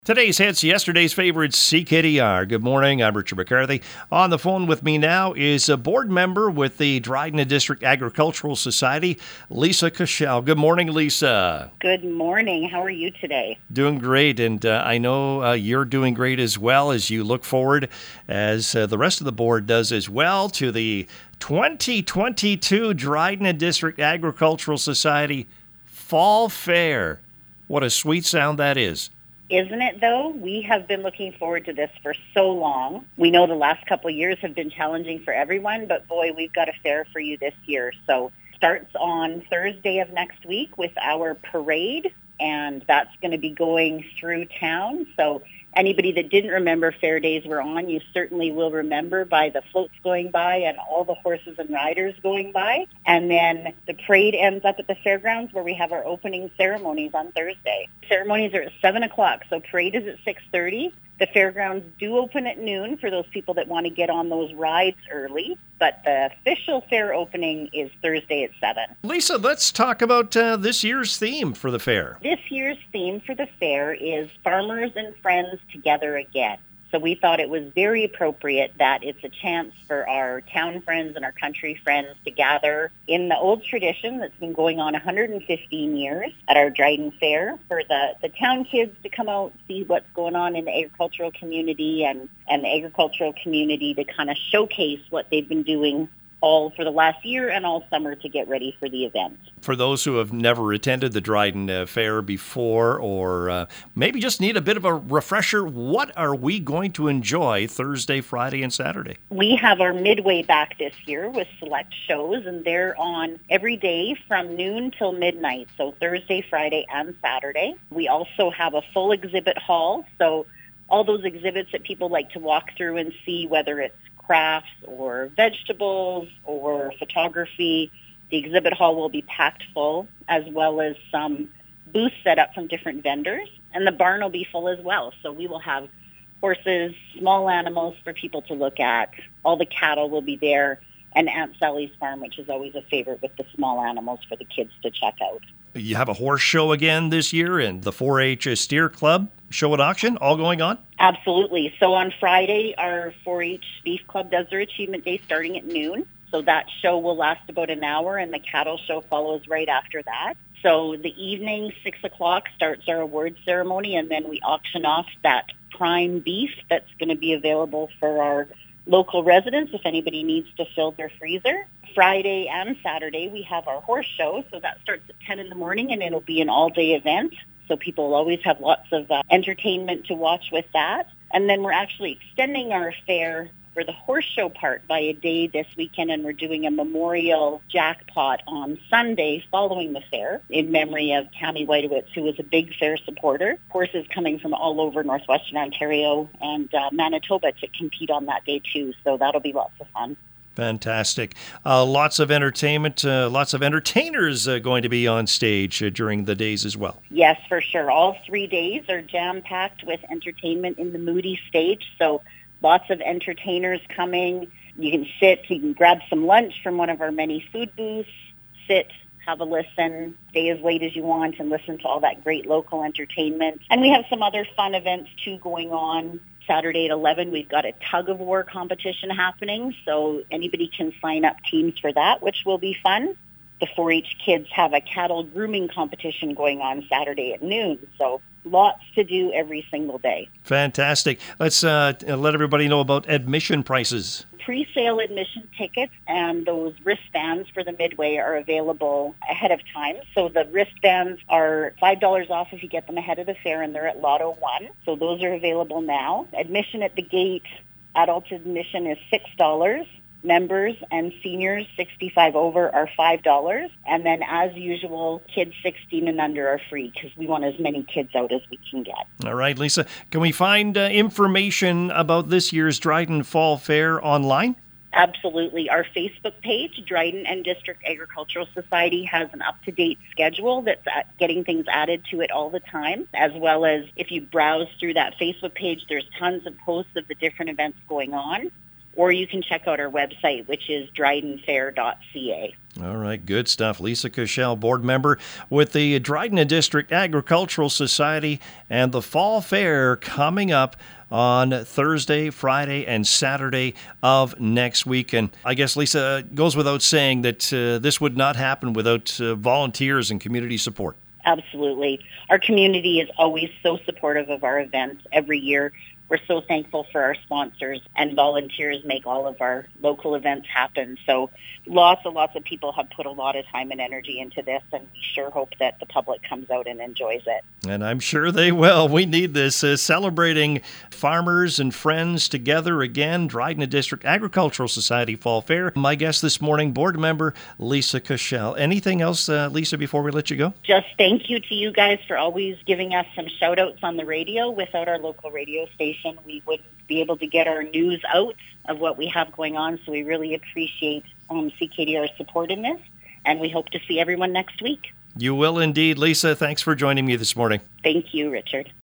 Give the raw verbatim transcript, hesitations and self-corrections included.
Today's hits, yesterday's favorites, C K D R. Good morning, I'm Richard McCarthy. On the phone with me now is a board member with the Dryden District Agricultural Society, Lisa Cashel. Good morning, Lisa. Good morning. How are you today? Doing great, and uh, I know uh, you're doing great as well as you look forward, as uh, the rest of the board does as well, to the twenty twenty-two Dryden District Agricultural Society Fall Fair. What a sweet sound that is. Isn't it, though? We have been looking forward to this for so long. We know the last couple of years have been challenging for everyone, but boy, we've got a fair for you this year. So starts on Thursday of next week with our parade, and that's going to be going through town. So anybody that didn't remember fair days were on, you certainly will remember by the floats going by and all the horses and riders going by. And then the parade ends up at the fairgrounds where we have our opening ceremonies on Thursday. Ceremonies are at seven o'clock, so parade is at six thirty. The fairgrounds do open at noon for those people that want to get on those rides early, but the official fair opening is Thursday at seven. Lisa, let's talk about uh, this year's theme for the fair. This year's theme for the fair is Farmers and Friends Together Again. So we thought it was very appropriate that it's a chance for our town friends and our country friends to gather in the old tradition that's been going on one hundred fifteen years at our Dryden Fair, for the, the town kids to come out, see what's going on in the agricultural community, and, and the agricultural community to kind of showcase what they've been doing all for the last year and all summer to get ready for the event. For those who have never attended the Dryden uh, Fair before, or uh, maybe just need a bit of a refresher, what are we going to enjoy Thursday, Friday, and Saturday? We have our midway back this year with select shows, and they're on every day from noon till midnight, so Thursday, Friday, and Saturday. We also have a full exhibit hall, so all those exhibits that people like to walk through and see, whether it's crafts or vegetables or photography. The exhibit hall will be packed full, as well as some booths set up from different vendors, and the barn will be full as well. So we will have horses, small animals for people to look at. All the cattle will be there, and Aunt Sally's farm, which is always a favorite with the small animals for the kids to check out. You have a horse show again this year, and the four H Steer Club show and auction all going on? Absolutely. So on Friday, our four H Beef Club does their Achievement Day starting at noon. So that show will last about an hour, and the cattle show follows right after that. So the evening, six o'clock, starts our award ceremony, and then we auction off that prime beef that's going to be available for our local residents if anybody needs to fill their freezer. Friday and Saturday, we have our horse show, so that starts at ten in the morning, and it'll be an all-day event. So people will always have lots of uh, entertainment to watch with that. And then we're actually extending our fair for the horse show part by a day this weekend, and we're doing a memorial jackpot on Sunday following the fair in memory of Tammy Whiteowitz, who was a big fair supporter. Horses coming from all over northwestern Ontario and uh, Manitoba to compete on that day too, so that'll be lots of fun. Fantastic. Uh, lots of entertainment, uh, lots of entertainers uh, going to be on stage uh, during the days as well. Yes, for sure. All three days are jam-packed with entertainment in the Moody stage, so lots of entertainers coming. You can sit, you can grab some lunch from one of our many food booths, sit, have a listen, stay as late as you want, and listen to all that great local entertainment. And we have some other fun events too going on. Saturday at eleven, we've got a tug-of-war competition happening, so anybody can sign up teams for that, which will be fun. The four H kids have a cattle grooming competition going on Saturday at noon, so lots to do every single day. Fantastic. Let's uh, let everybody know about admission prices. Pre-sale admission tickets and those wristbands for the Midway are available ahead of time. So the wristbands are five dollars off if you get them ahead of the fair, and they're at Lotto one. So those are available now. Admission at the gate, adult admission is six dollars. Members and seniors sixty-five over are five dollars. And then as usual, kids sixteen and under are free because we want as many kids out as we can get. All right, Lisa. Can we find uh, information about this year's Dryden Fall Fair online? Absolutely. Our Facebook page, Dryden and District Agricultural Society, has an up-to-date schedule that's getting things added to it all the time, as well as if you browse through that Facebook page, there's tons of posts of the different events going on. or you can check out our website, which is dryden fair dot c a. All right, good stuff. Lisa Cashel, board member with the Dryden District Agricultural Society, and the Fall Fair coming up on Thursday, Friday, and Saturday of next week. And I guess, Lisa, it goes without saying that uh, this would not happen without uh, volunteers and community support. Absolutely. Our community is always so supportive of our events every year. We're so thankful for our sponsors, and volunteers make all of our local events happen. So lots and lots of people have put a lot of time and energy into this, and we sure hope that the public comes out and enjoys it. And I'm sure they will. We need this. Uh, celebrating farmers and friends together again. Dryden District Agricultural Society Fall Fair. My guest this morning, board member Lisa Cashel. Anything else, uh, Lisa, before we let you go? Just thank you to you guys for always giving us some shout-outs on the radio. Without our local radio station, we wouldn't be able to get our news out of what we have going on. So we really appreciate um, C K D R's support in this, and we hope to see everyone next week. You will indeed. Lisa, thanks for joining me this morning. Thank you, Richard.